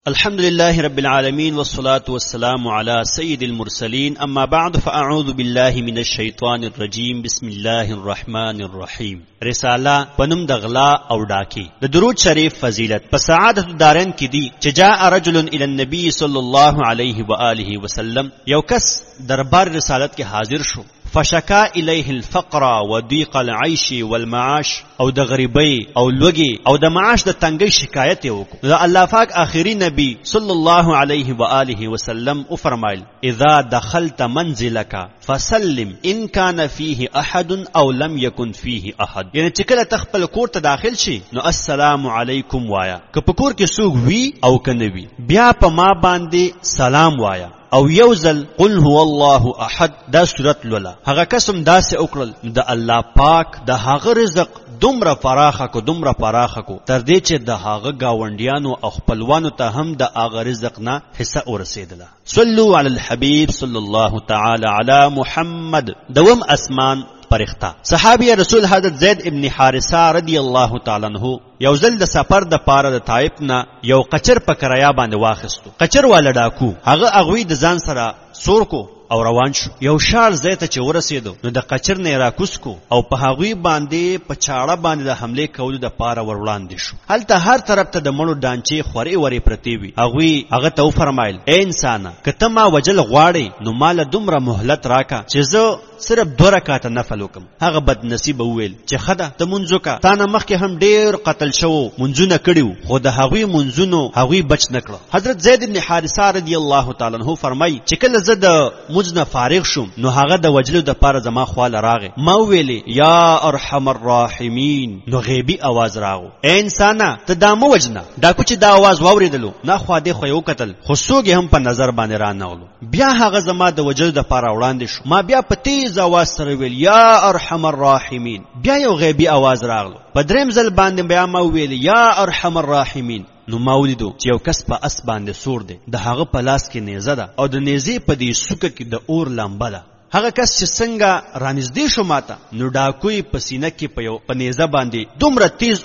الحمد لله رب العالمين والصلاة والسلام على سيد المرسلين أما بعد فأعوذ بالله من الشيطان الرجيم بسم الله الرحمن الرحيم. رسالة پنم دغلا او ډاکی د درود شریف فضیلت په سعادت الدارین کې دی چې جاء رجل الى النبي صلى الله عليه وآله وسلم، یو کس دربار رسالت کې حاضر شو، فشکا الیه الفقر وضیق العیش والمعاش، او د غریبی او لوږی او د معاش د تنګۍ شکایت یې وکړ. د الله پاک آخري نبی صلی الله علیه و آله وسلم او فرمایل: اذا دخلت منزلك فسلم ان كان فيه احد او لم يكن فيه احد، یعنی چې کله تخپل کور ته داخل شي نو السلام علیکم وایا، که په کور کې څوک وی او کنه وی بیا په ما باندې سلام وایا، او یوزل قل هو الله احد دا صورت لولا. هغه قسم داسې وکړل د الله پاک د هغه رزق دومره فراخه کو تر دې چې د هغه گاونډیانو او خپلوانو ته هم د هغه رزق نه حصہ ورسېدله. صلوا علی الحبیب صلی الله تعالی علی محمد. دوم اسمان پرختا صحابی رسول حضرت زید ابن حارثه رضی الله تعالی عنہ یو ځل د سفر د پاره د طائف نه یو قچر په کریا باندې واخستو. قچر والا ډاکو هغه اغوی د ځان سره سور کو او روان شو. یو شال زیته چې ورسېدو نو د قچر نه راکوس کو او په هغوی باندې په چاړه باندې د حمله کولو د پاره ور وړاندې شو. هلته هر طرف ته د مړو ډانچې خوري وري پرتی وي. هغوی هغه ته فرمایل: اے انسان، کته ما وجل غواړي نو مال دومره مهلت راکا چې زه صرف 2 رکعات نفل وکم. هغه بد نصیب وویل چې خدا ته منځو کا، تا نه مخکې هم ډیر قتل شو منځونه کړیو، خو د هغوی منځونو هغوی بچ نکړه. حضرت زید ابن حارثه رضی الله تعالی عنہ فرمای چې کله زه د مجنه فارغ شوم نو هغه د وجلو د پاره زما خواله راغی. ما ویلی: یا ارحم الراحمین. نو غیبی आवाज راغو: اے انسان ته دا مو وجنه. دا کوچ دا आवाज واوریدلو نه خو دې خو یو قتل، خو سوګ هم په نظر باندې را نغلو. بیا هغه زما د وجلو د پاره وړاندې شو. ما بیا په تیز आवाज سره ویل: یا ارحم الراحمین. بیا یو غیبی आवाज راغلو. په دریم ځل باندې بیا ما ویل: یا ارحم الراحمین. نو ما ولیدو چې یو کس په اس باندې سور دی، د هغه په لاس کې نیزه ده او د نیزې په دې سوکه کې د اور لمبه ده. هغه کس چې څنګه رانږدې شو ماته نو ډاکوی په سینه کې په نیزه باندې دومره تیز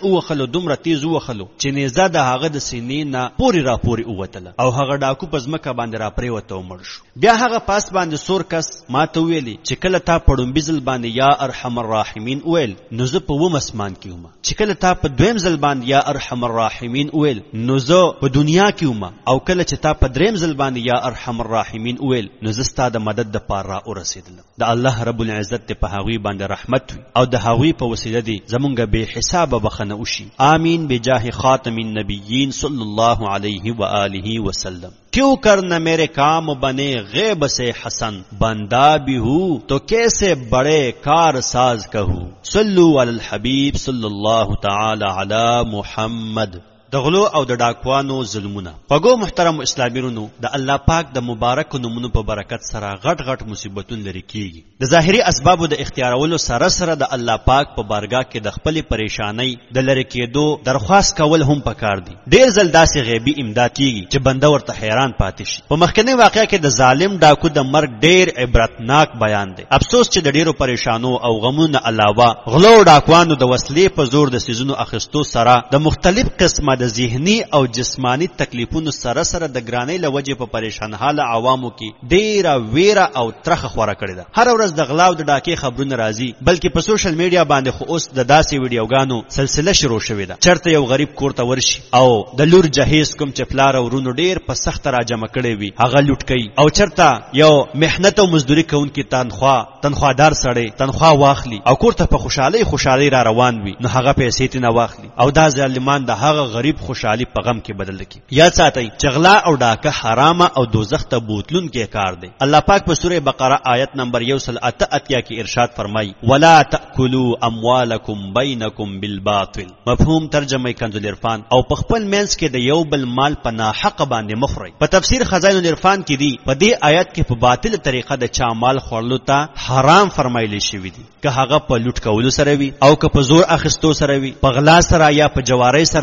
ووخلو چې نیزه د هغه د سینې نه پوري اوتله او هغه ډاکو په ځمکه باندې را پریوته او مړ شو. بیا هغه پاس باندې سور کس ماته ویلي چې کله تا پړم بزل باندې یا ارحم الراحمین ویل نو زه په وم اسمان کې وم، چې کله تا په دویم ځل باندې یا ارحم الراحمین ویل نو زه په دنیا کې وم، او کله چې تا په دریم ځل باندې یا ارحم الراحمین ویل نو زه ستا د مدد د پاره د الله رب العزت په هغوی باندې رحمت وي او د هغوی په وسیله دی زمونږ به حساب بخنه وشي. آمین بجاه خاتم النبیین صلی الله علیه و آله وسلم. کیوں کرنا میرے کام بنے غیب سے حسن، بندہ بھی ہوں تو کیسے بڑے کار ساز کہوں. صلو علی الحبیب صلی الله تعالی علی محمد. د غلو او د ډاکوانو ظلمونه. پګو محترم اسلاميونو، د الله پاک د مبارک نومونو په برکت سره غټ مصیبتونه لري کیږي. د ظاهري اسبابو د اختیارولو سره د الله پاک په بارگاه کې د خپل پریشانی د لری کېدو درخواست کول هم پکار دي. ډیر ځل داسې غیبی امداد کیږي چې بنده ورته حیران پاتې شي. په مخکنی واقعیا کې د ظالم ډاکو د مرګ ډیر عبرتناک بیان دی. افسوس چې د ډیرو پریشانو او غمونو علاوه غلو ډاکوانو د وسلې په زور د سيزونو اخستو سره د مختلف قسمه د ذهنی او جسمانی تکلیفونو سره د ګرانۍ لوجه په پریشان حال عوامو کې ډیره ویره او ترخه خوره کړی ده. هر ورځ د غلاو د ډاکې خبرونه راځي، بلکې په سوشل میډیا باندې خو اوس د داسې ویډیوګانو سلسله شروع شوې ده. چرته یو غریب کور ته ورشي او د لور جهیز کوم چې پلار او ورونو ډیر په سخت را جمع کړي وي هغه لوټ کوي، او چرته یو محنت او مزدوري کوونکی تنخوادار سړی تنخواه واخلي او کور ته په خوشحالي را روان وي نو هغه پیسې تنه واخلي او دا ظالمان د هغه غریب خوشحالي په غم کې بدل کی. یاد ساتئ چې غلا او ډاکه حرامه او دوزخ ته بوتلون کې کار دی. الله پاک په سوره بقره آیت نمبر 188 کې ارشاد فرمای: ولا تاکلوا اموالکم بینکم بالباطل. مفهوم ترجمه کنز العرفان. او په خپل منځ کې د یو بل مال په ناحق باندې مخوري. په تفسیر خزائن العرفان کې دی په دې آیت کې په باطل طریقه د چا مال خورلو ته حرام فرمایلی شوی دی، که هغه په لوټ کولو سره وي او که په زور اخستو سره وي، په غلا سره یا په جواری سره یا د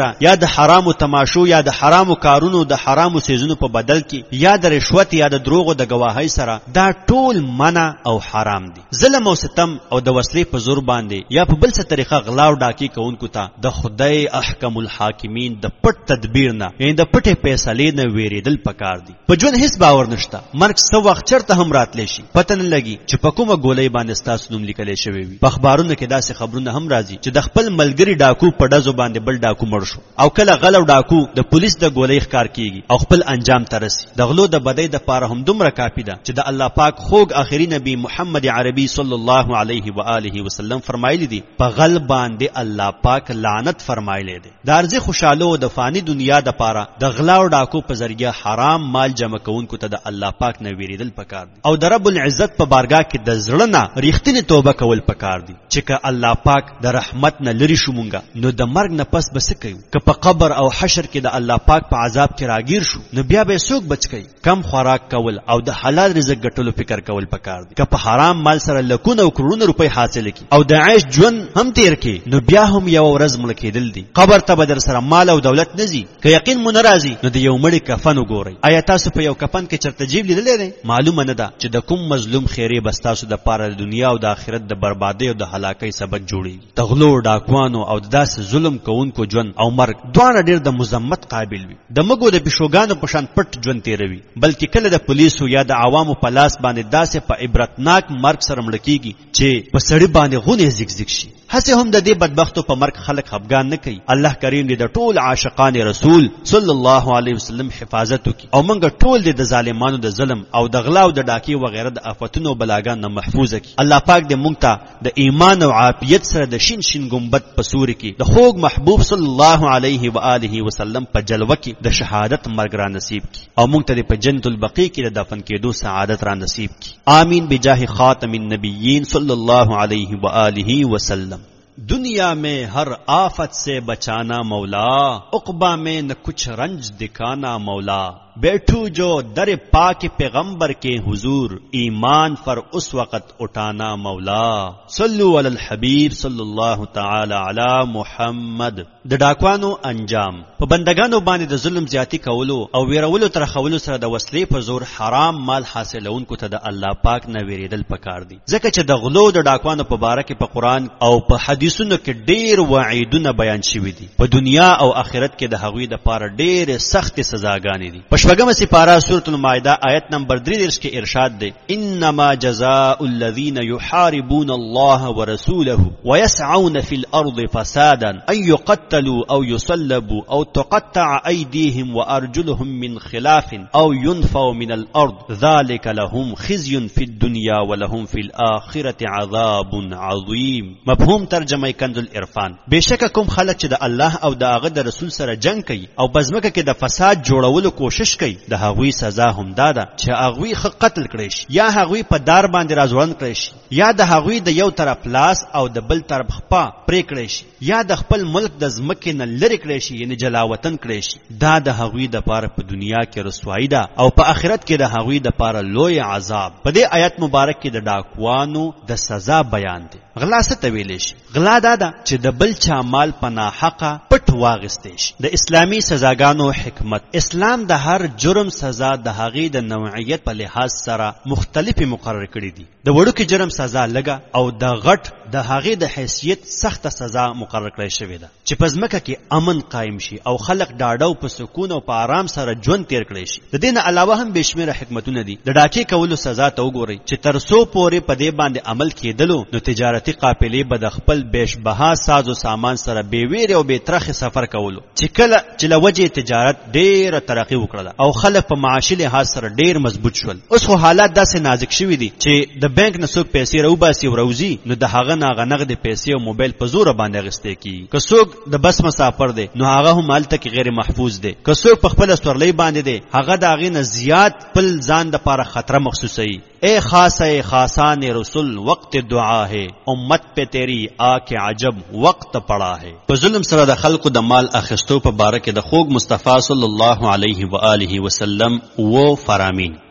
د حرامو تماشو یا د حرامو کارونو د حرامو سيزونو په بدل کې یا د رشوت یا د دروغو د گواهی سره دا ټول منع او حرام دي. ظلم او ستم او د وسلې په زور باندې یا په بل څه طریقه غلا او ډاکی کوونکو ته د خدای احکم الحاکمین د پټ تدبیر نه یعنی د پټه فیصلې نه ویریدل پکار دي. په ژوند هیڅ باور نشته، مرګ څو وخت چرته هم راتلی شي، پته نه لګي چې په کومه ګولۍ باندې ستاسو نوم لیکلی شوی وي. په اخبارونو کې داسې خبرونه هم راځي چې د خپل ملګری ډاکو په ډزو باندې بل ډاکو مړ شو، او کله غل او ډاکو د پولیس د ګولۍ ښکار کیږي او خپل انجام ته رسي. د غلو د بدۍ د پاره هم دومره کافي ده چې د الله پاک خوږ آخري نبی محمد عربي صلی الله علیه و آله وسلم فرمایلی دي په غل باندې الله پاک لعنت فرمایلی دی. د ارزي خوشاله او د فانی دنیا د پاره د غلا او ډاکو په ذریعہ حرام مال جمع کوونکو ته د الله پاک نه ویریدل پکار دي، او د رب العزت په بارگاه کې د زړه نه ریښتینی توبه کول پکار دي. چې که الله پاک د رحمت نه لری شو مونږه نو د مرګ نه پس بس کوي. که په قبر او حشر کې د الله پاک په عذاب کې راگیر شو نو بیا به څوک بچ کوي؟ کم خوراک کول او د حلال رزق ګټلو فکر کول پکار دي. که په حرام مال سره لکونه او کروڑونه روپۍ حاصل کی او د عیش ژوند هم تیر کی نو بیا هم یو ورځ مړ کېدل دي. قبر ته به در سره مال او دولت نزي. که یقین مو نه راځي نو د یو مړي کفن وګورئ. آیا تاسو په یو کفن کې چرته جیب لیدلې ده؟ معلومه نه ده چې د کوم مظلوم خیره بس تاسو د پاره د دنیا او د آخرت د بربادۍ او د هلاکۍ سبب جوړي. د غلو ډاکوانو او داسې ظلم کوونکو ژوند او مرګ دواړه ډېر د مذمت قابل وي. د مګو د پښوګانو په شان پټ ژوند تیروي، بلکې کله د پولیسو یا د عوامو په لاس باندې داسې په عبرتناک مرګ سره مړ کیږي چې په سړی باندې غونې زیګ زیګ شي. هسه هم د دې بدبختو په مرګ خلک خفګان نه کوي. الله کریم دې د ټول عاشقان رسول صلی الله علیه وسلم حفاظت وکړي او موږ ټول دې د ظالمانو د ظلم او د غلا او د ډاکی وغیرہ د آفتونو بلاګان نه محفوظ کړي. الله پاک دې موږ ته د ایمان او عافیت سره د شین شین ګمبد په سوري کې د خوږ محبوب صلی الله علیه و آله وسلم په جلوه کې د شهادت مرګ را نصیب کړي او موږ ته په جنت البقیع کې د دفن کېدو سعادت را نصیب کړي. آمین بجاه خاتم النبیین صلی الله علیه و آله وسلم. दुनिया में हर आफत से बचाना मौला, उक़बा में न कुछ रंज दिखाना मौला, बैठू जो दर पाक पैगंबर के हुजूर, ईमान पर उस वक़्त उठाना मौला, सल्लु अलल हबीब सल्लल्लाहु तआला अला मुहम्मद. د ډاکوانو انجام په بندگانو باندې د ظلم زیاتی کولو او ویرولو تر خولو سره د وسلې په زور حرام مال حاصلونکو ته د الله پاک نه ویریدل پکار دي. ځکه چې د غلو د ډاکوانو په باره کې په قرآن او په حدیثونو کې ډېر وعیدونه بیان شوي دي. په دنیا او آخرت کې د هغوی د پاره ډېرې سختې سزاګانې دي. په شپږمه سپاره سورة المائده آیت نمبر 33 کې ارشاد دی: انما جزاء الذين يحاربون الله ورسوله ويسعون في الارض فسادا ان يقتلوا او يصلبوا او تقطع ايديهم وارجلهم من خلاف او ينفوا من الارض ذلك لهم خزي في الدنيا ولهم في الاخره عذاب عظيم. مفهوم ترجمه کنز العرفان: بشک کوم خلک چې د الله او د هغه د رسول سره جنگ کوي او بزمکه کې د فساد جوړولو کوشش کوي، د هغوی سزا هم داده چې هغوی قتل کړي شي یا هغوی په دار باندې راځوړند کړي شي یا د هغوی د یو طرف لاس او د بل طرف خپا پرې کړي شي یا د خپل ملک د ځمکې نه لرې کړي شي یعنی جلاوطن کړي شي. دا د هغوی د پاره په دنیا کې رسوایی ده او په آخرت کې د هغوی د پاره لوی عذاب. په دې آیت مبارک کې د ډاکوانو د سزا بیان دی. غلا څه ته ویلی شي؟ غلا دا ده چې د بل چا مال په ناحقه پټ واغستی شي. د اسلامي سزاګانو حکمت: اسلام د هر جرم سزا د هغې د نوعیت په لحاظ سره مختلفې مقرر کړي دي. د وړوکې جرم سزا لږه او د غټ د هغې د حیثیت سخته سزا مقرر کړی شوې ده چې په ځمکه کې امن قائم شي او خلق ډاډه او په سکون او په آرام سره ژوند تیر کړی شي. د دې نه علاوه هم بې شمېره حکمتونه دي. د ډاکې کولو سزا ته وګورئ چې تر څو پورې په دې باندې عمل کېدلو نو تجارتي قافلې به د خپل بیشبها ساز او سامان سره بې ویرې او بې ترخې سفر کولو چې کله چې له وجې تجارت ډېره ترقي وکړله او خلک په معاشي لحاظ سره ډېر مضبوط شول. اوس خو حالات داسې نازک شوي دي چې د بانک نه څوک پیسې راوباسي او راوځي نو د هغه نه هغه نغدې پیسې او موبایل په زوره باندې اخیستی کېږي. که څوک د بس مسافر دی نو هغه هم هلته کې غیر محفوظ دی. که څوک په خپله سورلۍ باندې دی هغه د هغې نه زیات خپل ځان دپاره خطره محسوسوي. اے خاص اے خاصان رسول وقت دعا ہے امت پہ تیری آ کے عجب وقت پڑا ہے. په ظلم سره د خلکو د مال اخیستو په باره کې د خوږ مصطفی صلی الله علیه و آله وسلم و فرامین: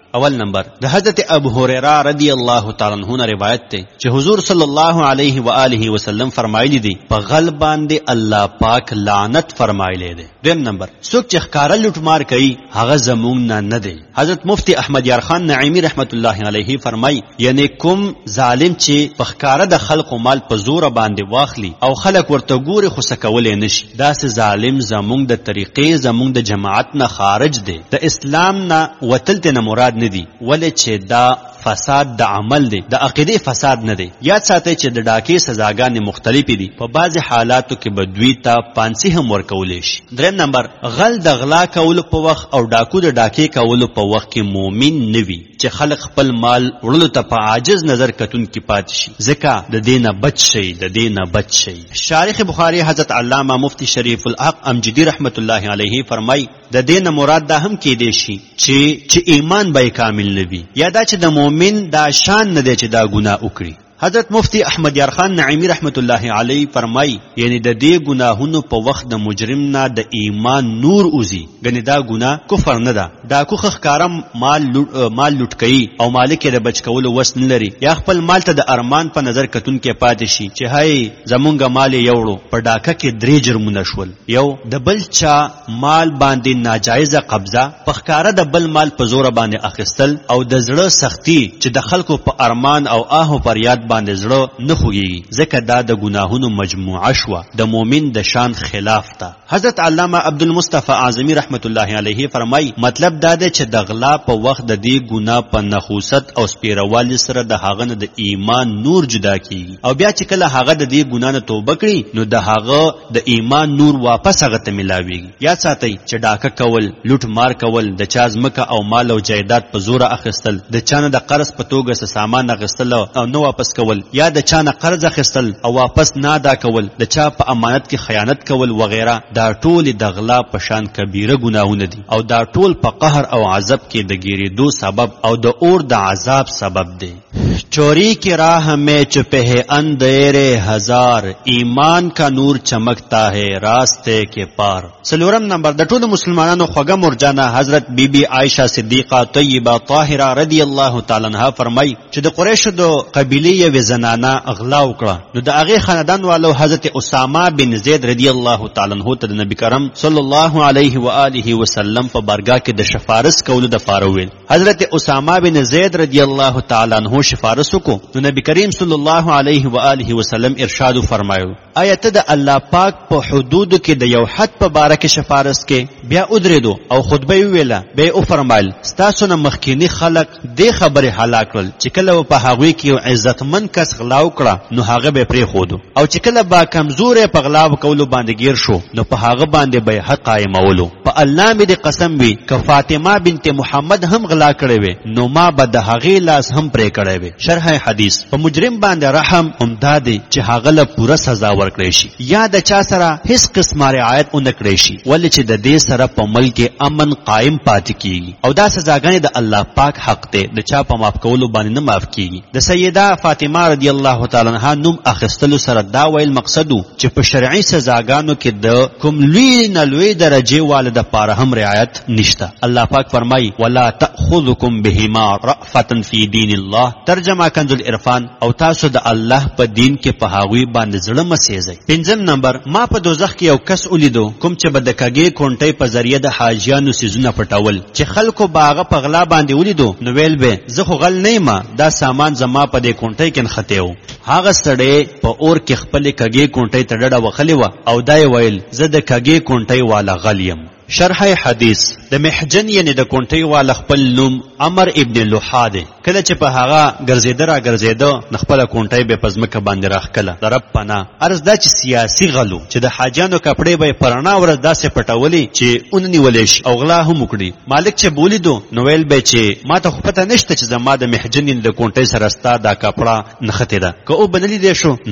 اول نمبر د حضرت ابو هريره رضی الله تعالی عنہ نے روایت ته چې حضور صلی الله علیه و آله وسلم فرمایلی دي په غل باندې الله پاک لعنت فرمایلی دي. دویم نمبر څوک چې ښکارا لوټمار کوي هغه زمونږ نه دی. حضرت مفتی احمد یار خان نعیمی رحمت الله علیه فرمای یعنی کوم ظالم چې په ښکارا د خلکو مال په زور باندې واخلي او خلک ورته ګوري خو سکولې نشي، داسې ظالم زمونږ د طریقې زمونږ د جماعت نه خارج دی. د اسلام نه وتل ته مراد نه دی، ولې چې دا فساد د عمل دی، د عقیده فساد نه دی. یاد ساتئ چې د ډاکې سزاګانې مختلفې دي، په بعضې حالاتو کې به دوی ته پانسي هم ورکولی شي. دریم نمبر غل د غلا کولو په وخت او ډاکو د ډاکې کولو په وخت کې مؤمن نه وي چې خلک خپل مال وړلو ته په عاجز نظر کتونکي پاتې شي، ځکه د دې نه بچ شي، د دې نه بچ شي. شارح بخاري حضرت علامه مفتی شریف الحق امجدی رحمت الله علیه فرمای د دې نه مراد دا هم کېدی شي چې ایمان به کامل نه وي، یا دا چې د مؤمن دا شان نه دی چې دا ګناه وکړي. حضرت مفتی احمد یار خان نعیمی رحمت الله علیه فرمای یعنی د دې ګناهونو په وخت د مجرم نه د ایمان نور اوزي، غنی دا ګناه کفر نه ده. دا کو خخکارم مال لوټ کوي او مالک یې د بچ کولو وس نه لري، یا خپل مال ته د ارمان په نظر کتون کې پاتې شي چې هاي زمونږ مال یوړو، په ډاکه کې 3 جرمونه شول. یو د بل چا مال باندې ناجایزه قبضه، په ښکارا د بل مال په زور باندې اخیستل، او د زړه سختی چې د خلکو په ارمان او آه فریاد باندې زړه نه خوږي، ځکه دا د ګناهونو مجموعه شوه، د مؤمن د شان خلاف ده. حضرت علامه عبدالمصطفی اعظمی رحمت الله علیه فرمای مطلب دا دی چې د غلا په وخت د دې ګناه په نخوست او سپیروالي سره د هغه نه د ایمان نور جدا کیږي، او بیا چې کله هغه د دې ګناه نه توبه کړي نو د هغه د ایمان نور واپس هغه ته ملاويږي. یاد ساتئ چې ډاکه کول، لوټ مار کول، د چا ځمکه او مال او جایداد په زور اخیستل، د چا نه د قرض په توګه سامان اخیستل او نو واپس کول، یا د چا نه قرض اخیستل او واپس نه ادا کول، د چا په امانت کې خیانت کول وغیرہ، دا ټول د غلا په شان کبیره ګناهونه دي، او دا ټول په قهر او عذاب کې د ګیریدو سبب او د اور د عذاب سبب دی. چوری کی راہ میں چپے ہے اندھیر ہزار، ایمان کا نور چمکتا ہے راستے کے پار. سلورم نمبر د ټولو مسلمانانو خوږه مرجانه حضرت بی بی عائشہ صدیقہ طیبہ طاهرہ رضی الله تعالی عنها فرمای چې د قریشو د قبیله یو زنانه اغلا وکړه، نو د هغه خاندان والو حضرت اسامه بن زید رضی الله تعالی عنہ ته د نبی کرم صلی الله علیه و آله وسلم په بارگاه کې د شفارس کولو د فارویل. حضرت اسامه بن زید رضی الله تعالی عنہ شفارس کو نو نبی کریم صلی الله علیه و آله وسلم ارشاد فرمایو آیت د الله پاک په حدود کې د یو حد په باره کې شفارس کې بیا ودریدو او خطبه ویله، به او فرمایل ستاسو نه مخکینی خلق دې خبره هلاک کړل چې کله په هغوی کې یو عزتمن کس غلا وکړه نو هغه به پرې خودو، او چې کله با کمزور په غلا وکولو باندې گیر شو نو په هغه باندې به حق قائمولو. په الله مې دې قسم وي که فاطمه بنت محمد هم غلا کړې وي نو ما به د هغې لاس هم پرې کړی وي. شرح حدیث په مجرم باندې رحم همدا دی چې هغه له پوره سزا ورکړي شي، یا د چا سره هیڅ قسمه رعایت اون کړی شي، ولې چې د دې سره په ملک امن قائم پاتې کیږي، او دا سزاګانې د الله پاک حق دی، د چا په معاف کولو باندې نه معاف کیږي. د سیده فاطمه رضی الله تعالی عنها نوم اخیستلو سره دا ویل مقصد چې په شرعي سزاګانو کې د کوم لوی نه لوی درجه والده پاره هم رعایت نشته. الله پاک فرمای ولا تاخذکم بهما رأفة فی دین الله، ترجمه کنز العرفان، او تاسو د الله په دین کې په هغوی باندې زړه مسیږئ. پنځم نمبر ما په دوزخ کې یو کس ولیدو کوم چې به د کږې کونټۍ په ذریعه د حاجیانو سیزونه پټول، چې خلکو باغه په غلا باندې ولیدو نو ویل به زه خو غل نه یم، دا سامان زما په دې کونټۍ کې نښتی و. هغه سړی په اور کې خپلې کږې کونټۍ ته ډډه وخلې وه او دا یې ویل زه د کږې کونټۍ والا غل یم. شرح حدیث د محجن یعنی د کونټۍ والا خپل نوم عمر ابن لوحا دی. کله چې په هغه ګرځېده را ګرځېده نو خپله کونټۍ به په ځمکه باندې راښکله. د رب پناه عرض دا چې سیاسي غلو چې د حاجیانو کپړې به یې په رڼا ورځ داسې پټولې چې ونیولی شي او غلا هم وکړي. مالک چې بولیدو نو ویل به چې ما ته خو پته نشته چې زما د محجن یعنی د کونټۍ سره ستا دا کپړه نښتې ده، که او به نه لیدی شو نو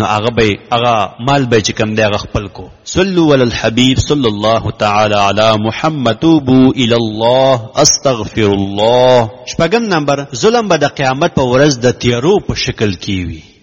هغه مال به چې کوم دی هغه خپل کو. صلوا علی الحبیب صلی الله تعالی علی محمد توبوا الی الله استغفر الله. شپږم نمبر ظلم به د قیامت په ورځ د تیارو په شکل کې وي.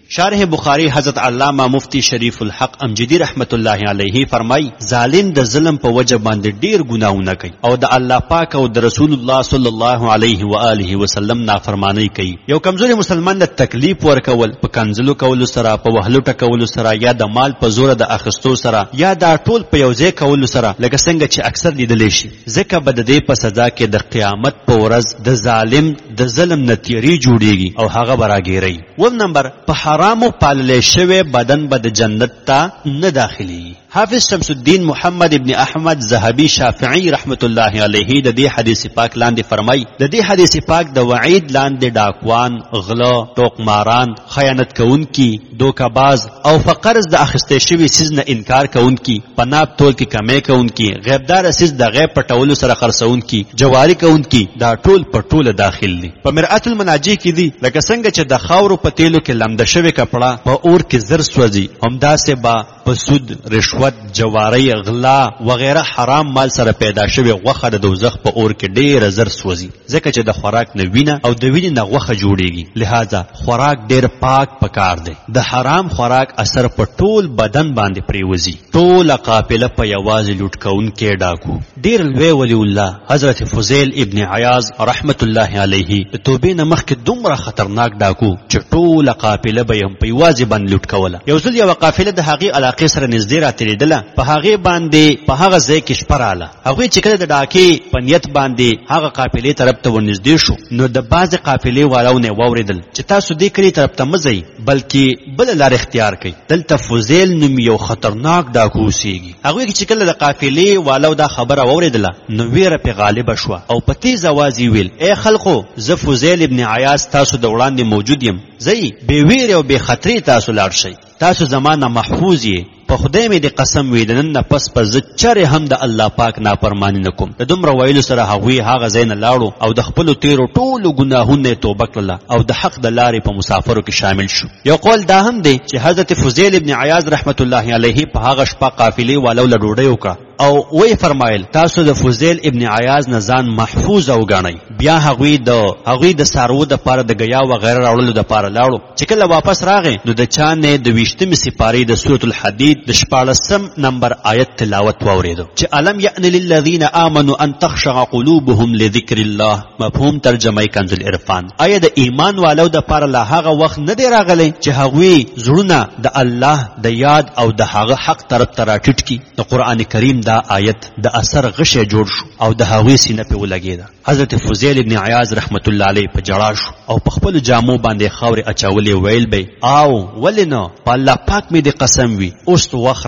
شارح بخاری حضرت علامہ مفتی شریف الحق امجدی رحمت الله علیه فرمای ظالم د ظلم په وجه باندې ډیر ګناهونه کوي او د الله پاک او د رسول الله صلی الله علیه و آله وسلم نافرمانی کوي. یو کمزوري مسلمان د تکلیف ورکول په کنځلو کولو سره، په وهلو ټکولو سره، یا د مال په زور د اخستو سره، یا د ټول په یوځای کولو سره، لکه څنګه چې اکثر لیدل شي، ځکه به د دې په سزا کې د قیامت په ورځ د ظالم د ظلم نتیری جوړیږي او هغه براګیری. و نمبر په حرامو پالل شوی بدن به د جنت ته نه داخلي. حافظ شمس الدین محمد ابن احمد زهبی شافعی رحمت الله علیه د دې حدیث پاک لاندې فرمای د دې حدیث پاک د وعید لاندې ډاکوان، غلا، ټوکماران، خیانت کوونکی، دوکاباز او فقرز د اخیسته شوی سیز نه انکار کوونکی، پناب تول کې کمی کوونکی، غیبدار سیز د غیب پټولو سره خرڅونکی، جواری کوونکی، دا ټول په ټوله داخل دي. په مرآت المناجی کې دي لکه څنګه چې د خاورو په تیلو کې لمده شوی کپڑا په اور کې زر سوځي، همداسې با په سود، رشوت، جواری، غلا وغیرہ حرام مال سره پیدا شوی غوښه د دوزخ په اور کې ډیر زر سوځي، ځکه چې د خوراک نه وینه او د وینې نه غوښه جوړیږي. لہذا خوراک ډیر پاک پکار دی. د حرام خوراک اثر په ټول بدن باندې پریوزي. ټول قافله په یوازې لوټ کوونکې ډاکو ډیر لوی ولی الله حضرت فضیل ابن عیاض رحمت الله علیه د توبې نه مخکې دومره خطرناک ډاکو چې ټول قافله به هم په یوازې باندې لوټ کوله. یو ځل یو قافله د هغې علاقې سره نږدې راتېرېدله، په هغې باندې په هغه ځای کې شپه راله. هغوی چې کله د ډاکې په نیت باندې هغه قافلې طرف ته ورنږدې شو، نو د بعضې قافلې والاو نه واورېدل چې تاسو دې کلي طرف ته مه ځئ، بلکې بله لار اختیار کړئ، دلته فضیل نوم یو خطرناک ډاکو اوسېږي. هغوی چې کله د قافلې والاو دا خبره واورېدله، نو ویره پې غالبه شوه او په تیز اواز یې ویل: ای خلقو، زه فضیل ابن عیاض تاسو د وړاندې موجود یم، ځئ بې ویرې او بې خطرې تاسو لاړ شئ، تاسو زما نه محفوظ یې. په خدای مې د قسم وی د نن نه پس په زه چرې هم د الله پاک نافرماني نه کوم. د دومره ویلو سره هغوی هغه ځای نه لاړو او د خپلو تیرو ټولو ګناهونو یې توبه کړله او د حق د لارې په مسافرو کې شامل شو. یو قول دا هم دی چې حضرت فضیل ابن عیاض رحمت الله علیه په هغه شپه قافلې والو له ډوډۍ وکړه او وی فرمایل تاسو د فضیل ابن عیاض نه ځان محفوظ او ګڼئ. بیا هغوی د څاروو دپاره د ګیا وغیره راوړلو دپاره لاړو. چې کله واپس راغی نو د چا نه د 20مې سپارې د سورة الحدید د 14 نمبر آیت تلاوت واورېدو چې الم یأن للذین آمنوا ان تخشع قلوبهم لذکر الله. مفهوم ترجمه کنز العرفان. آیا د ایمان والو دپاره لا هغه وخت نه دی راغلی چې هغوی زړونه د الله د یاد او د هغه حق طرف ته راټیټ کړي؟ د قرآن کریم دا آیت د اثر غشی جوړ شو او د هغوی سینه پې ولګېده. حضرت فضیل ابن عیاض رحمت الله علیه په جړا شو او په خپلو جامو باندې خاورې اچولې، ویل به: او ولې نه، په الله پاک مې د قسم وي، اوس وخت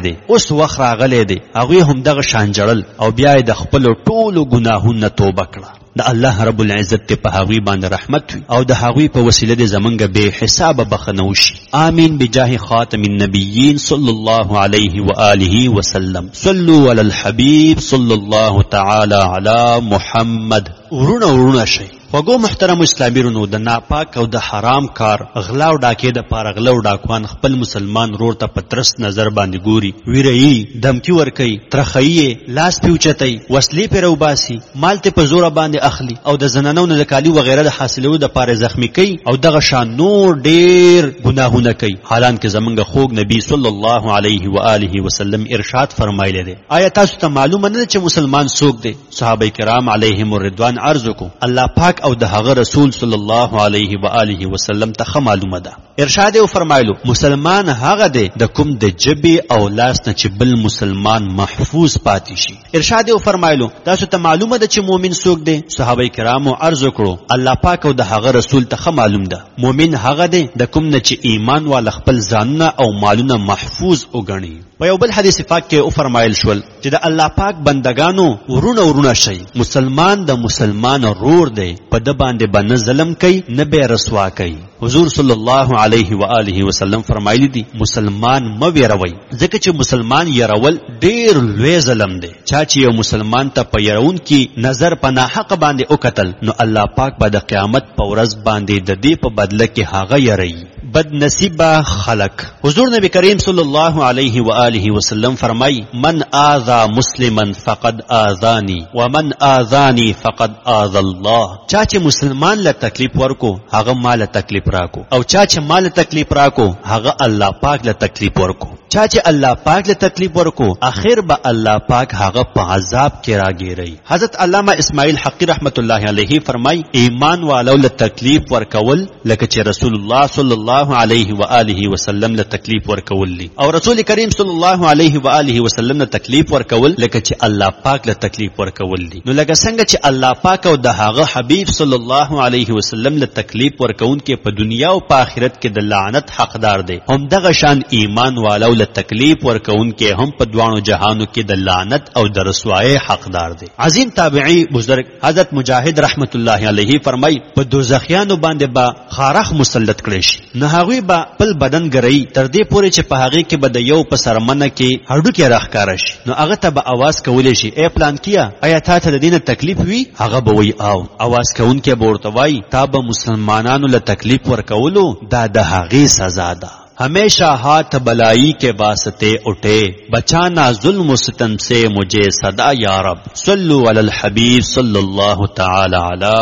راغلی دی. هغوی هم دغه شان جړل او بیا یې د خپلو ټولو ګناهونو توبه کړه. د الله رب العزت په هغوی باندې رحمت وي او د هغوی په وسیله د زمونږ بے حسابه بخښنه وشي. آمین بجاه خاتم النبیین صلی الله علیه و آله وسلم. صلوا علی الحبیب صلی الله تعالی علی محمد. ورونه شي وګو محترم اسلامي رونو، د ناپاک او د حرام کار غلا او ډاکې د پاره غلا او ډاکوان خپل مسلمان رور ته په ترس نظر باندې ګوري، ویرهي، دمکی ورکي، ترخیي، لاس پیوچتای، وسلې پر وباسي، مال ته په زور باندې اخلي او د زنانو نه د کالی وغیرہ د حاصلولو د پاره زخمی کوي او دغه شان نور ډیر ګناهونه کوي. حالانکه زمونږ خوږ نبی صلی الله علیه و آله وسلم ارشاد فرمایلی دی: آیا تاسو ته معلومه نه چې مسلمان څوک دی؟ صحابه کرام علیهم الرضوان عرض کو الله پاک او د هغه رسول صلی الله علیه و آله وسلم ته معلومه ده. ارشاد او فرمایلو مسلمان هغه دی د کوم د جبې او لاس نه چې بل مسلمان محفوظ پاتې شي. ارشاد او فرمایلو تاسو ته معلومه ده چې مؤمن څوک دی؟ صحابه کرامو عرض کړو الله پاک او د هغه رسول ته معلوم ده. مؤمن هغه دی د کوم نه چې ایمان وال خپل ځانونه او مالونه محفوظ وګڼي. په یو بل حدیث پاک کې او فرمایل شول چې د الله پاک بندگانو ورونه شي. مسلمان د مسلمان رور دی، په د باندې باندې ظلم کوي نه به رسوا کوي. حضور صلی الله علیه و آله وسلم فرمایلی دي مسلمان مو ویروي، ځکه چې مسلمان يرول ډیر لوی ظلم دی. چا چې یو مسلمان ته په يرون کې نظر په ناحق باندې وکتل، نو الله پاک به د قیامت په ورځ باندې د دې په بدله کې هغه يري. بد نصیبه خلق. حضور نبی کریم صلی الله علیه و آله وسلم فرمای من آذا مسلما فقد آذانی ومن آذانی فقد آذى الله. چا چې مسلمان له تکلیف ورکو هغه مال تکلیف راکو، او چا چې مال تکلیف راکو هغه الله پاک له تکلیف ورکو. چا چې الله پاک له تکلیف ورکو اخر به الله پاک هغه په عذاب کې راګیری. حضرت علامه اسماعیل حقی رحمت الله علیه فرمای ایمان والو له تکلیف ورکول لکه چې رسول الله صلی الله علیه و آله وسلم له تکلیف ورکول لی، او رسول کریم صلی الله علیه و آله وسلم له تکلیف ورکول لکه چې الله پاک له تکلیف ورکول لی. نو لکه څنګه چې الله پاک او د هغه حبیب صلی الله علیه وسلم له تکلیف ورکون کې په دنیا او په آخرت کې د لعنت حقدار دی، هم دغه شان ایمان والو له تکلیف ورکون کې هم په دوانو جهانو کې د لعنت او د رسوایی حقدار دی. عظیم تابعی بزرگ حضرت مجاهد رحمت الله علیه فرمای په دوزخیانو باندې با خارخ مسلط کړي شي، نه هغوی با خپل بدن ګرئی تر دې پورې چې په هغه کې به د یو په سرمنه کې هډو کې راښکاره شي، نو هغه ته به आवाज کولی شي ای پلان کیا آیا تا ته د دینه تکلیف وی؟ هغه به وی او आवाज کوونکی به ورته وای تا به مسلمانانو له تکلیف ورکولو دا د هغې سزا ده. ہمیشہ ہاتھ بلائی کے واسطے اٹھے بچانا ظلم و ستم سے مجھے صدا یا رب صلو علی الحبیب صلی اللہ تعالی علی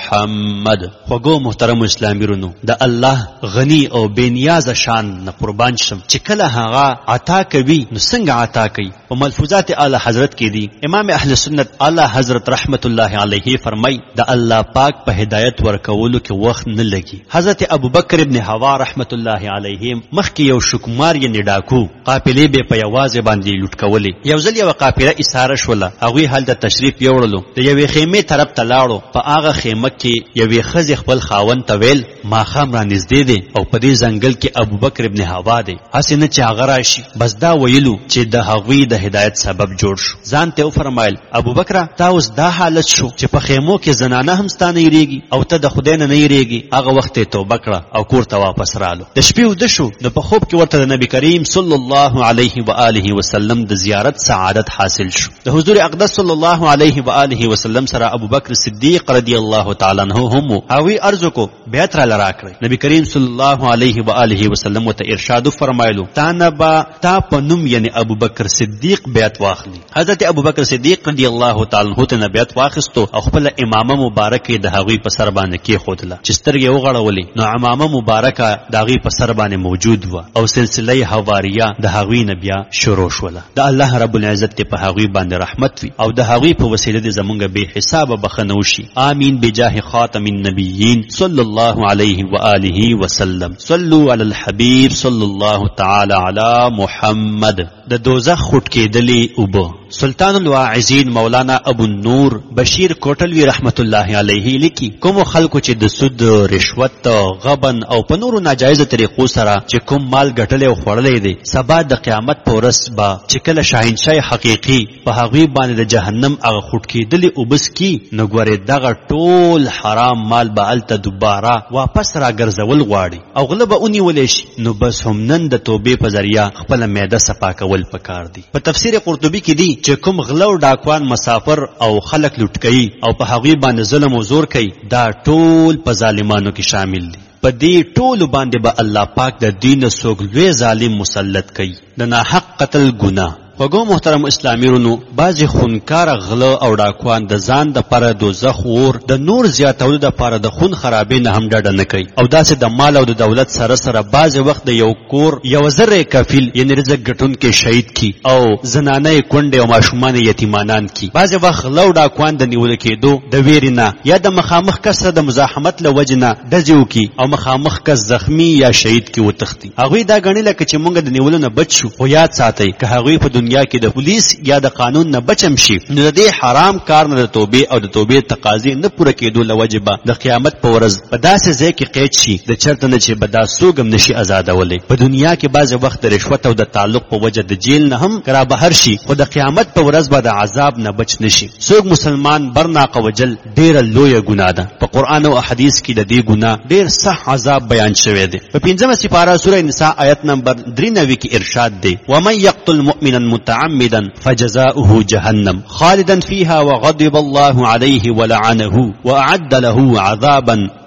محمد. خوږو محترم اسلامی رونو د الله غنی او بے نیاز شان نه قربان شم چې کله هغه عطا کوي نو څنګه عطا کوي. په ملفوظات اعلی حضرت کې دي امام اهل سنت اعلی حضرت رحمت الله علیه فرمای د الله پاک په هدایت ورکولو کې وخت نه لګي. حضرت ابوبکر ابن حوا رحمت الله علیه مخکې یو شکمار یې ډاکو قافلې به په یوازې باندې لوټ کولې. یو ځل یو قافله اساره شوله، هغوی هلته تشریف یوړلو، د یوې خیمې طرف ته لاړو. په هغه خیمه کې یوې ښځې خپل خاوند ته ویل ماښام را نږدې دی او په دې ځنګل کې ابوبکر ابن حوا دی، هسې نه چې هغه راشي. بس دا ویلو چې د هغوی د هدایت سبب جوړ شو. ځان ته وفرمایل ابوبکره تا اوس دا حالت شو چې په خیمو کې زنانه هم ستا نه یریږي او ته د خدای نه نه یریږي. هغه وخت یې توبه کړه او کور ته واپس رالو. د شپې وده شو نو په خوب کې ورته د نبی کریم صلی الله علیه و آله وسلم د زیارت سعادت حاصل شو. د حضور اقدس صلی الله علیه و آله وسلم سره ابوبکر صدیق رضی الله تعالی عنہ هم هغوی عرض کو بیعت را لراکړي. نبی کریم صلی الله علیه و آله وسلم ته ارشاد فرمایلو تا نه با تا په نوم یعنی ابوبکر صدیق بیعت واخلي. حضرت ابوبکر صدیق رضی الله تعالی عنہ ته بیعت واخستو او خپل امامه مبارکه د هغوی په سر باندې کې خودله چې سترګې وغړولې نو امامه مبارکه د هغوی په سر باندې موجود و او سلسله حواریه د هغوی نه بیا شروع شوله. د الله رب العزت په هغوی باندې رحمت وي او د هغوی په وسیله د زمونږ بے حسابه بخنه وشي. آمین بجاه خاتم النبیین صلی الله علیه و آله وسلم. صلو علی الحبیب صلی الله تعالی علی محمد. د دوزخ خټ کېدلې اوبه سلطان الواعظین مولانا ابو النور بشیر کوټلوی رحمت الله علیه لیکي کوم خلکو چې د سود رشوت غبن او په نورو ناجایز طریقو سره چې کوم مال ګټلې او خوړلې دي سبا د قیامت په ورځ به چې کله شاهنشاه حقیقي په هغوی باندې د جهنم هغه خټ کېدلې اوبس کی نو ګورې دغه ټول حرام مال به هلته دوباره واپس راګرځول غواړي او غله به ونیولی شي. نو بس هم نن د توبې په ذریعه خپله معده صفا کول پکار دي. په تفسیر قرطبي کې دي چې کوم غلو ډاکوان مسافر او خلق لوټ کوي او په هغوی باندې ظلم او زور کوي دا ټول په ظالمانو کې شامل دي. په دې ټولو باندې به الله پاک د دین څوک لوی ظالم مسلط کوي. د ناحق قتل ګناه. وګو محترم اسلامی رونو بعضی خونکار غله او ډاکوان د ځان د پاره دوزخ ور د نور زیاتولو د پاره د خون خرابې نه هم ډډه نه کوي او داسې د مال او د دولت سره سره بعضی وخت د یو کور یو زره کفیل یعنی رزق ګټون کې شهید کی او زنانه کونډه او ماشومان یتیمانان کی. بعضی وخت غله او ډاکوان د نیول کېدو د ویرینا یا د مخامخ کس د مزاحمت له وجنه دځیو کی او مخامخ کس زخمی یا شهید کی وتختی. هغوی دا غنی لکه چې مونږ د نیولو نه بچ شو. خو یاد ساتئ که هغوی په یا کې د پولیس یا د قانون نه بچم شي نو د دې حرام کار نه د توبې او د توبې تقاضې نه پوره کېدو له وجې به د قیامت په ورځ په داسې ځای کې قید شي د چرته نه چې به دا څوک هم نشي ازادولی. په دنیا کې بعضې وخت د رشوت او د تعلق په وجه د جیل نه هم را بهر شي خو د قیامت په ورځ به د عذاب نه بچ نشي. څوک مسلمان برناقه وجل ډېره لویه ګناه ده. په قرآن او احادیث کې د دې ګناه ډېر سخت عذاب بیان شوی دی. په 5مه سپاره سوره نساء آیت نمبر 93 کې ارشاد دی ومن یقتل مؤمنا متعمدا فجزاؤه جهنم خالدا فيها وغضب الله عليه ولعنه وأعد له عذابا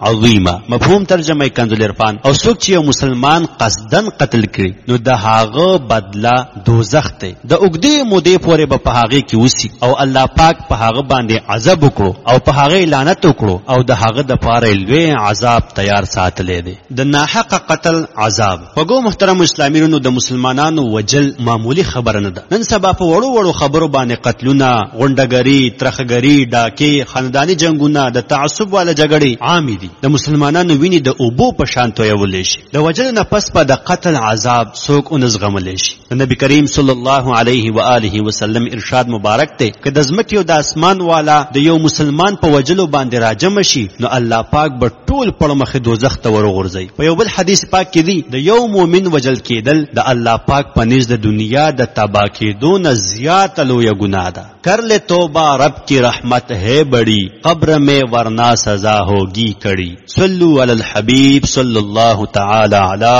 عظیما. مفهوم ترجمه کنز العرفان. او څوک چې یو مسلمان قصدن قتل کړي نو د هغه بدله دوزخ ته د اوږدې مودې پورې به په هغه کې وسی او الله پاک په هغه باندې عذاب وکړو او په هغه لعنت وکړو او د هغه د پاره لوی عذاب تیار ساتلې دي. د ناحق قتل عذاب. وګو محترم اسلامینو د مسلمانانو وجل معمولی خبره نه ده. نن سبا په وړو وړو خبرو باندې قتلونه، غونډګری، ترخګری، ډاکې، خاندانی جنگونه، د تعصب والا جګړې عام دي. د مسلمانانو ویني د اوبو په شان تویول شي. د وجل نه پس په د قتل عذاب څوک اونزغمل شي. نبی کریم صلی الله علیه و آله وسلم ارشاد مبارک ته که د ځمکې او د اسمان والا د یو مسلمان په وجلو باندې راجم شي نو الله پاک به ټول پړ مخه دوزخ ته ورغورځي. په یو بل حدیث پاک کې دی د یو مؤمن وجل کېدل د الله پاک په نزد د دنیا د تباہ کېدو نه زیات لویه ګناه ده. کر لے توبہ رب کی رحمت ہے بڑی، قبر میں ورنہ سزا ہوگی کڑی. صلو علی الحبیب صلی اللہ تعالی علی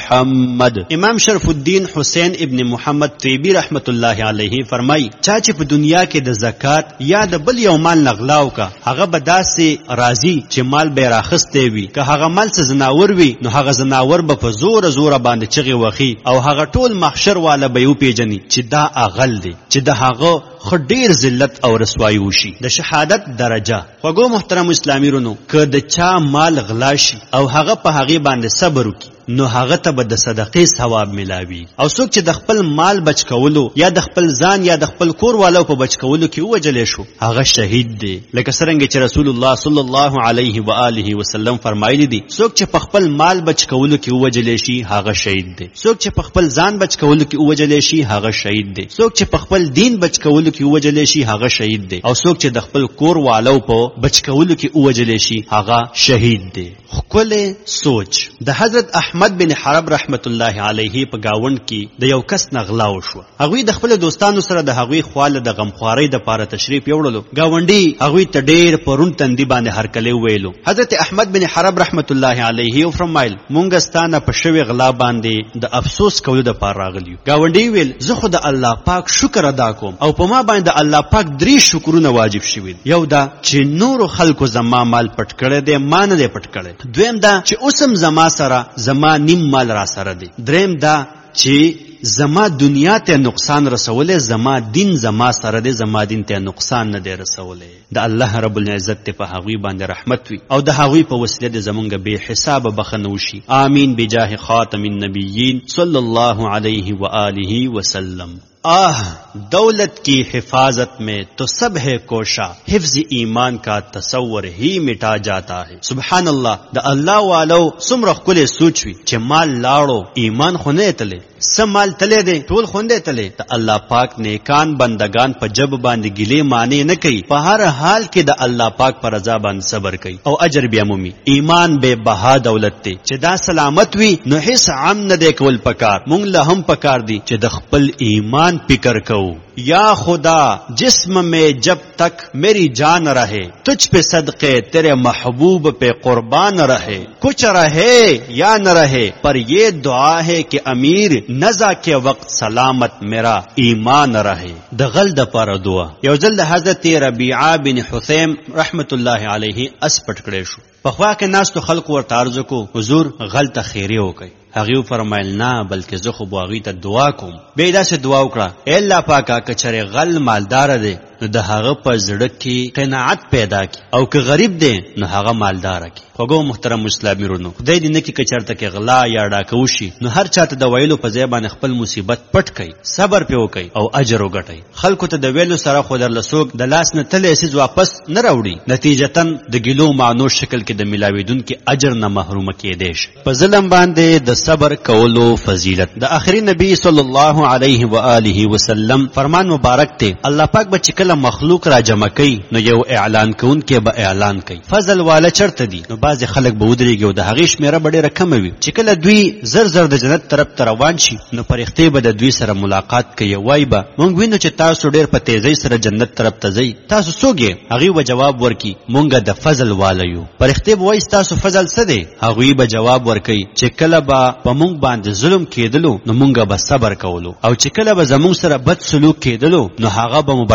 محمد. امام شرف الدین حسین ابن محمد طیبی رحمت اللہ علیہ فرمائی چا چې په دنیا کې د زکات یا د بل یو مال نغلاو کا هغه به داسې راضی چې مال به راخسته وي، که هغه مال څه زناور وي نو هغه زناور به په زور زور باندې چغي وخی او هغه ټول محشر والا به یو پیجنی چې دا اغل دی چې د هغه خډیر ذلت او رسوایی وشي. د شهادت درجه. وګو محترم اسلامینو که د چا مال غلا شي او هغه په هغه باندې صبر وکي نو هغه ته به د صدقې ثواب ملاوي. او څوک چې د خپل مال بچ کولو یا د خپل ځان یا د خپل کور والو په بچ کولو کې وجلې شو هغه شهید دی. لکه څنګه چې رسول الله صلی الله علیه و آله وسلم فرمایلی دي څوک چې په خپل مال بچ کولو کې وجلې شي هغه شهید دی. څوک چې په خپل ځان بچ کولو کې وجلې شي هغه شهید دی. څوک چې په خپل دین بچ کولو کې وجلې شي هغه شهید دی. او څوک چې د خپل کور والو په بچ کولو کې وجلې شي هغه شهید دی. خپل سوچ. د حضرت احمد بن حرب رحمت الله علیه په گاوند کې د یو کس نغلا وشو. هغه د خپل دوستانو سره د هغه خواله د غمخواري د پاره تشریف یوړلو. گاونډي هغه ته ډېر پرون تندي باندې هرکلی ویلو. حضرت احمد بن حرب رحمت الله علیه فرمایل مونږ ستانه په شوی غلا باندې د افسوس کولو د پاره راغلیو. گاونډي ویل زه خو د الله پاک شکر ادا کوم او په ما باندې الله پاک 3 شکرونه واجب شوی. یو دا چې نور خلکو زما مال پټ کړي دي ما نه پټ کړي. دویم دا چې اوسم زما سره زما نیم مال را سره دی. دریم دا چې زما دنیا ته نقصان رسوله زما دین زما سره دی، زما دین ته نقصان نه دی رسوله. د الله رب العزت په هغوی باندې رحمت وي او د هغوی په وسیله د زمونږ به حساب بخنه وشي. آمین بجاه خاتم النبیین صلی الله علیه و آله وسلم. دولت کی حفاظت میں تو سب ہے کوشا، حفظ ایمان کا تصور ہی مٹا جاتا ہے. سبحان اللہ. د الله والو سمره کله سوچوي چې مال لاړو ایمان خو نه تله، سمال تله دي ټول خونده تله. ته الله پاک نیکان بندگان په جب باندې ګلې معنی نه کوي، په هر حال کې د الله پاک پر رضا باندې صبر کوي او اجر بیا مومي. ایمان به بها دولت ته چې دا سلامت وي نو هیڅ عام نه دی کول پکار. مونږ له هم پکار دي چې د خپل ایمان فکر کو. یا خدا جسم میں جب تک میری جان رہے، تجھ پہ صدقے تیرے محبوب پہ قربان رہے. کچھ رہے یا نہ رہے پر یہ دعا ہے کہ امیر نزا کے وقت سلامت میرا ایمان رہے. د غل د پر دعا. یو ځل د حضرت ربیعه بن حثیم رحمت الله علیه اس پټ کړی شو. په خوا کې ناس تو خلق ورته عرض کو حضور غل ته خیره وکي. هغه فرمایل نه بلکې زه خو بواغی ته دعا کوم. به دا څه دعا وکړه اے الله پاکه کچره غل مالدار دی نو د هغه په زړه کې قناعت پیدا کی او که غریب دی نو هغه مالدار کی. خوګو محترم مسلمانانو خدای دې نه کې کچرته کې غلا یا ډاکو شي نو هر چاته د ویلو په ځای باندې خپل مصیبت پټ کړي، صبر په وکړي او اجر وګټي. خلکو ته د ویلو سره خو در لسوک د لاس نه تلې سیز واپس نه راوړي، نتیجتن د ګلو معنو شکل کې د ملاویدونکو اجر نه محروم کېدې شي. په ظلم باندې د صبر کولو فضیلت. د آخري نبی صلی الله علیه و آله وسلم فرمان مبارک ته الله پاک به چکل مخلوق را جمع کوي نو یو اعلان کون کې به اعلان کوي فضل والا چرته دي. نو بعض خلک به ودرېږي او د هغې شمیره به ډېره کمه وي. چې کله دوی زر زر د جنت طرف ته روان شي نو فرښتې به د دوی سره ملاقات کوي. وایي به مونږ وینو چې تاسو ډېر په تیزۍ سره جنت طرف ته ځئ، تاسو څوک یې؟ هغوی به جواب ورکړي مونږ د فضل والا یو. فرښتې به وایي ستاسو فضل څه دی؟ هغوی به جواب ورکوي چې کله به په مونږ باندې ظلم کېدلو نو مونږ به صبر کولو او چې کله به زمونږ سره بد سلوک کېدلو نو هغه به مو برداشت کولو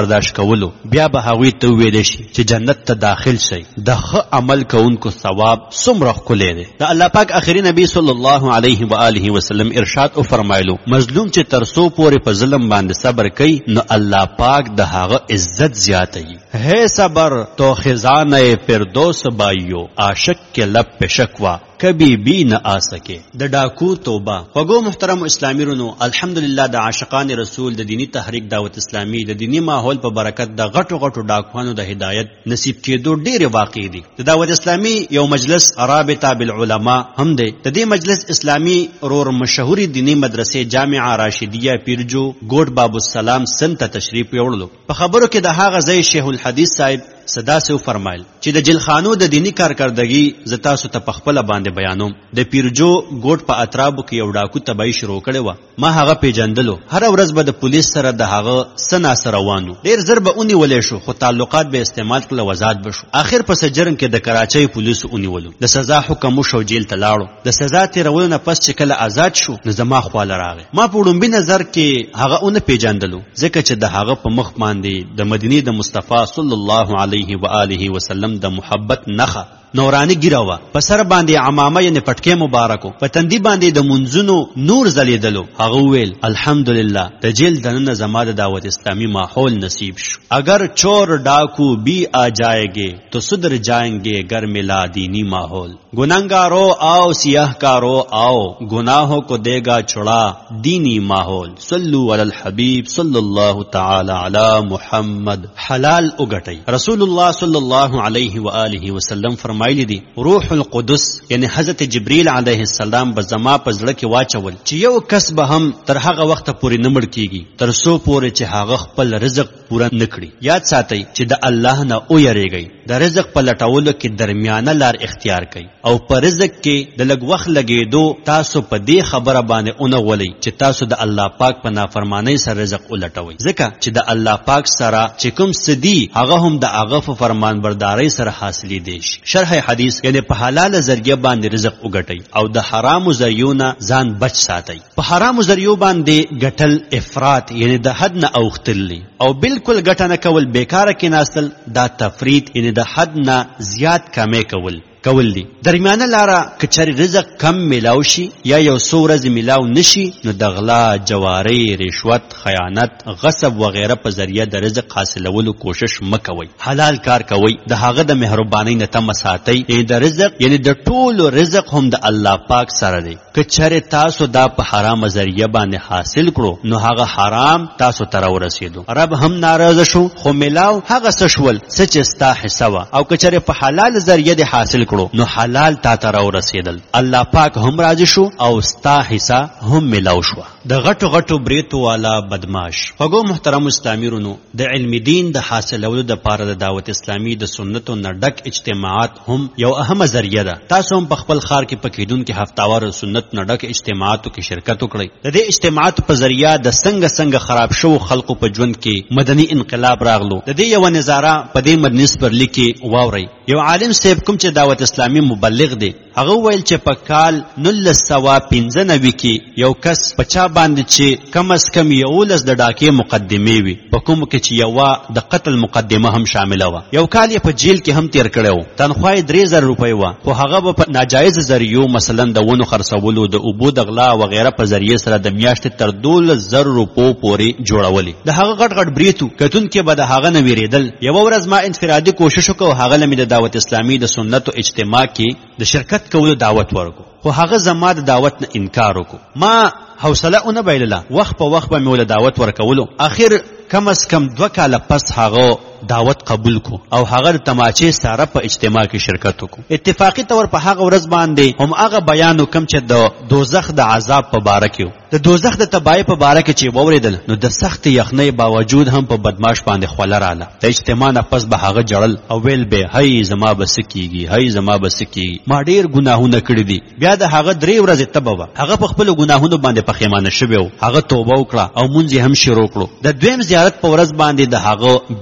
خرڅولو بیا به هغوی ته وویلی شي چې جنت ته داخل شئ. د ښه عمل کوونکو ثواب څومره ښکلی دی. د الله پاک آخري نبی صلی الله علیه و آله وسلم ارشاد وفرمایلو مظلوم چې تر څو پورې په ظلم باندې صبر کوي نو الله پاک د هغه عزت زیاتوي. ہے صبر تو خزانه فردوس بایو عاشق کے لب پہ شکوا کبھی بھی نہ آ سکے. د ډاکو توبه. وګو محترم اسلامي رونو الحمدلله د عاشقان رسول د دینی تحریک دعوت اسلامی د دینی ماحول په برکت د غټو غټو ډاکوانو د هدایت نصیب کېدو ډېر واقع دي. د دعوت اسلامی یو مجلس رابطه بالعلماء هم دی. د دې مجلس اسلامی رور مشهوري دینی مدرسې جامعه راشدیه پیرجو ګوټ باب السلام سن ته تشریف یوړلو. په خبرو کې د هغه ځای شیخ الحدیث صاحب صدا سو فرمایل چې د جلخانو د دینی کارکردګي زتا سو ته پخپل باندې بیانوم. د پیرجو ګوټ په اطرابو کې یو ډاکو تبای شروع کړي و. ما هغه پیجندلو. هر ورځ به د پولیس سره د هغه سنا سره روانو. ډیر زر به اونې ولې شو خو تعلقات به استعمال کړل وزاد بشو. اخر په سجرم کې د کراچۍ پولیس اونې ولو. د سزا حکم شو جیل ته لاړو. د سزا تیرولو نه پس چې کله آزاد شو نو زما خواله راغی. ما په وړومبي نظر کې هغه اونې پیجندلو ځکه چې د هغه په مخ باندې د مدینه د مصطفی صلی الله علیه و آله وسلم د محبت نخه نورانی ګیراوه. په سر باندې عمامه یعنی پټکې مبارکو په تندي باندې د منځونو نور زلیدلو. هغه ویل الحمدلله د جیل دننه زما د دعوت اسلامی ماحول نصیب شو. اگر چور ڈاکو بھی آ جائے گے تو سدھر جائیں گے گر ملا دینی ماحول. گنہگارو آؤ سیاہ کارو آؤ گناہوں کو دے گا چھڑا دینی ماحول. صلو علی الحبیب صلی اللہ تعالی علی محمد. حلال اگٹئی. رسول اللہ صلی اللہ علیہ وآلہ وسلم فرمایلی دی روح القدس یعنی حضرت جبرئیل علیه السلام به زما په زړه کې واچول چې یو کس به هم تر هغه وخت پورې نه مړ کیږي تر څو پورې چې هغه خپل رزق پوره نکړي. یاد ساتئ چې د الله نه او یریږئ. د رزق په لټولو کې درمیانه لار اختیار کړئ او په رزق کې د لږ وخت لګېدو تاسو په دې خبره باندې اونه ولئ چې تاسو د الله پاک په نافرمانی سره رزق ولټوئ. ځکه چې د الله پاک سره چې کوم سدي هغه هم د هغه په فرمان بردارۍ سره حاصلې دي. شرح حدیث یعنی په حلال ذریعہ باندې رزق وګټئ او د حرام ذریعو نه ځان بچ ساتئ. په حرام ذریعو باندې ګټل افراط یعنی د حد نه اوختل او بالکل ګټه نه کول بیکاره کې ناستل دا تفرید یعنی د حد نه زیات کمې کول دی. درمیانه لاره کچری رزق کم ملاو شي یا یو څو ورځې ملاو نشي نو د غلا، جواری، رشوت، خیانت، غصب وغیرہ په ذریعہ د رزق حاصلولو کوشش مکوئ. حلال کار کوئ. د هغه د مهربانۍ نه تمه ساتئ. یعنی د رزق یعنی د ټولو رزق هم د الله پاک سره دی. کچری تاسو دا په حرام ذریعہ باندې حاصل کړو نو هغه حرام تاسو ته ورسېدو. رب هم ناراضه شو خو ملاو هغه سشول سچ استا حساب او کچری په حلال ذریعہ د حاصل نو حلال تا ته راورسېدل. الله پاک هم راضي شو او ستا حصہ هم ملاو شو. د غټو غټو بریتو والا بدماش. هغه محترم اسلامي رونو د علم دین د حاصلولو د پاره د دعوت اسلامی د سنتو نډک اجتماعات هم یو اهمه ذریعہ ده. تاسو هم په خپل خار کې پکیدون کې هفتاوار سنت نډک اجتماعاتو کې شرکت وکړئ. د دې اجتماعاتو په ذریعہ د څنګه خراب شو خلقو په ژوند کې مدني انقلاب راغلو. د دې یو نظاره په دې مدنس پر لیکي واوري. یو عالم صاحب کوم چې دعوت اسلامی مبلغ دی هغه ویل چې په کال 1995 کې یو کس پچا باندې چې کم از کم 11 د ډاکې مقدمه وي په کوم کې چې یو د قتل مقدمه هم شامل و. یو کال یې په جیل کې هم تیر کړو. تنخواه 3000 روپۍ و خو هغه په ناجایز ذریعو مثلا د ونو خرڅولو د اوبو د غلا وغیرہ په ذریعہ سره د میاشتې تر 12000 روپو پورې جوړولې. د هغه غټ بریتو کتون کې به د هغه نه ویریدل. یو ورځ ما انفرادي کوشش وکړ هغه لمه د دعوت اسلامی د سنت او اجتماع کې د شرکت کولو دعوت ورکو خو هغه زما د دعوت نه انکار وکړو. ما حوصله اونه بایلله وخت په وخت به مول دعوت ورکولو. اخر کم از کم 2 کال پس هغه دعوت قبول کو او هغه تماچې سره په اجتماع کې شرکت وکړو. اتفاقی طور په هغه ورځ باندې هم هغه بیان وکم چې د دوزخ د عذاب په باره کې د دوزخ د تباہی په باره کې چې ووریدل نو د سخت یخنۍ باوجود هم په بدمعاش باندې خوله رااله. د اجتماع نه پس به هغه جړل او ویل به هی زما بس کیږي هی زما بس کیږي ما ډیر ګناهونه کړی دي. بیا د هغه 3 ورځې تبه هغه په خپل ګناهونو باندې پښیمانه شوی هغه توبه وکړه او مونږ هم شروع کړو. د دویم زیارت په ورځ باندې د هغه بیا په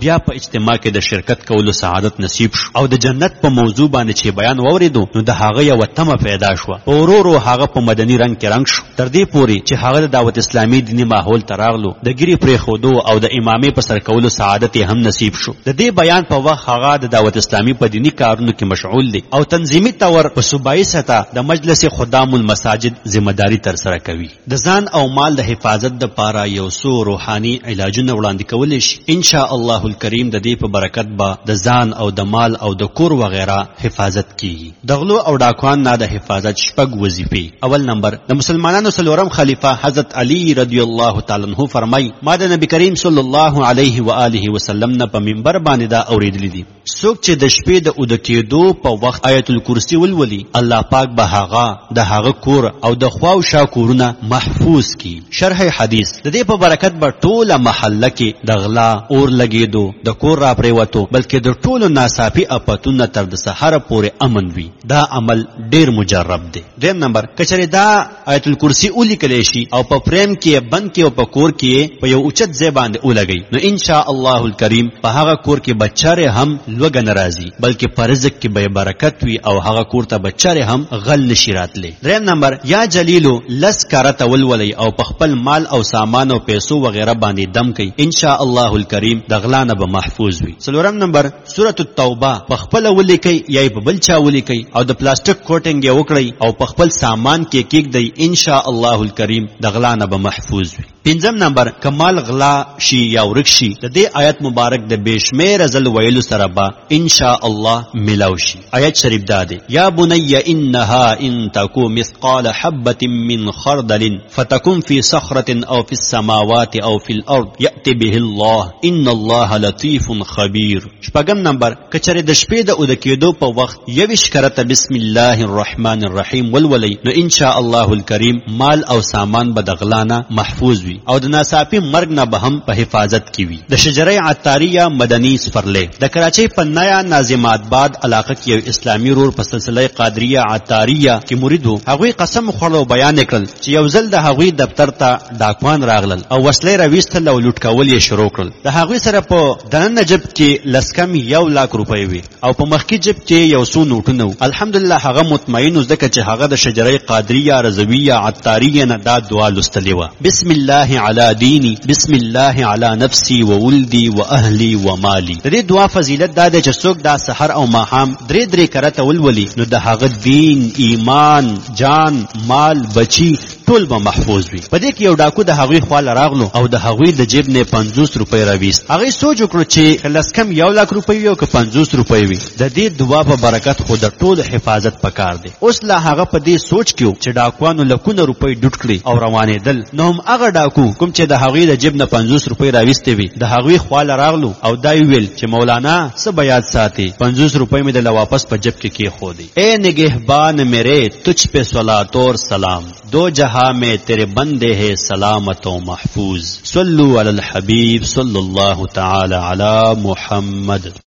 اجتماع کې د شرکت کولو سعادت نصیب شو او د جنت په موضوع باندې چې بیان واوریدو نو د هغه یو تمه پیدا شو او ورو هغه په مدني رنگ کې رنگ شو تر دې پوري چې هغه د دعوت اسلامي دینی ماحول تراغلو د ګری پرې خودو او د امامي په سر کولو سعادت هم نصیب شو د دې بیان په وخت هغه د دعوت اسلامي په دینی کارونو کې مشغول دي او تنظیمي تور په صوبایي سطح د مجلس خدام المساجد ذمہداري تر سره کوي د ځان او مال د حفاظت د پاره یو څو روحاني علاجونه وړاندې کول شي ان شاء الله الکریم د دې په برکت به د ځان او د مال او د کور وغیرہ حفاظت کیږي د غلو او ډاکوان نه د حفاظت شپږ وظیفې اول نمبر د مسلمانانو څلورم خلیفہ حضرت علی رضی الله تعالی عنہ فرمای ما د نبی کریم صلی الله علیه و آله وسلم نه په منبر باندې دا اوریدلی دي څوک چې د شپې د اود کېدو په وخت آیت الکرسی ولولي الله پاک به هغه کور او د خواو شا کورونه محفوظ کی شرح حدیث د دې په برکت به ټوله محله کې د غلا اور لګېدو د کور را پریوتو بلکې د ټولو ناڅاپي اپتونو تر د سحر پورې امن وي دا عمل ډیر مجرب دی دویم نمبر کچره دا آیت الکرسی ولیکل شي او په فریم کې بند کې او په کور کې په یو اوچت ځای باندې ولګي نو ان شاء الله الکریم په هغه کور کې بچاره هم لوګ ناراضي بلکې په رزق کې به برکت وي او هغه کور ته بچاره هم غل نشي راتلی دریم نمبر یا جلیلو لس کارته ولولي او په خپل مال او سامان او پیسو وغیرہ باندې دم کوي ان شاء الله الکریم د غلا نه به محفوظ وي څلورم نمبر سورۃ التوبه په خپل ولیکي یا په بل چا ولیکي او د پلاستیک کوټینګ یې وکړي او په خپل سامان کې کېږدي ان شاء الله الکریم د غلا نه به محفوظ وي پنځم نمبر کمال غلا شي یا ورک شي د دې آیت مبارک د بشمیر ازل ویلو سره به ان شاء الله ملاو شي آیت شریف داده یا بني انها ان تکو مثقال حبه من خردل فتكن في صخره او في السماوات او في الارض ياتي به الله ان الله لطيف خبير شپږم نمبر کچره د شپې د اود کېدو په وخت یوش کرته بسم الله الرحمن الرحیم ولولي نو ان شاء الله الکریم مال او سامان به د غلانه محفوظ وي او د ناڅاپي مرګ نه به هم په حفاظت کې وي د شجره عطاریه مدني سفرله د کراچۍ په نیا ناظم آباد علاقه کې یو اسلامي رور په سلسله قادریه عطاریه کې مرید وو هغه قسم خورلو بیان کړل چې یو ځل د هغه دفتر ته ډاکوان راغلل او وسلې راويستل او لوټ کول یې شروع کړل د هغه سره په دننه جب کې لسکم 1 لک روپۍ وي او په مخکې جب کې یو څو نوټونه الحمدلله هغه مطمئن وزکه چې هغه د شجره قادریه رضویه عطاریه نه دا دعا لستلې و بسم الله علی دینی بسم الله علی نفسی وولدی واهلی ومالی د دې دعا فضیلت دا ده چې څوک دا سحر او ماحام درې کرته ولولي نو د هغه دین ایمان جان مال بچی ټول به محفوظ وي په دې کې یو ډاکو د هغوی خواله راغلو او د هغوی د جیب نه 50 روپۍ راويست هغه سوچ وکړو چې لسکم 1 لک روپۍ یو که 50 روپۍ وي د دې دعا په برکت خو د ټول حفاظت پکار دی اوس لا هغه په دې سوچ کې چې ډاکوانو لکونه روپۍ ډوټ کړي او روانېدل نو هم هغه ډاکو کوم چې د هغوی د جیب نه 50 روپۍ راويستې وي د هغوی خواله راغلو او دا ویل چې مولانا څه بیاد ساتي 50 روپۍ مې د واپس په جیب کې کېښودې اے نگہبان میرے تجھ پہ صلوات اور سلام دو جہاں میں تیرے بندے ہیں سلامت و محفوظ صلو علی الحبیب صلی اللہ تعالی علی محمد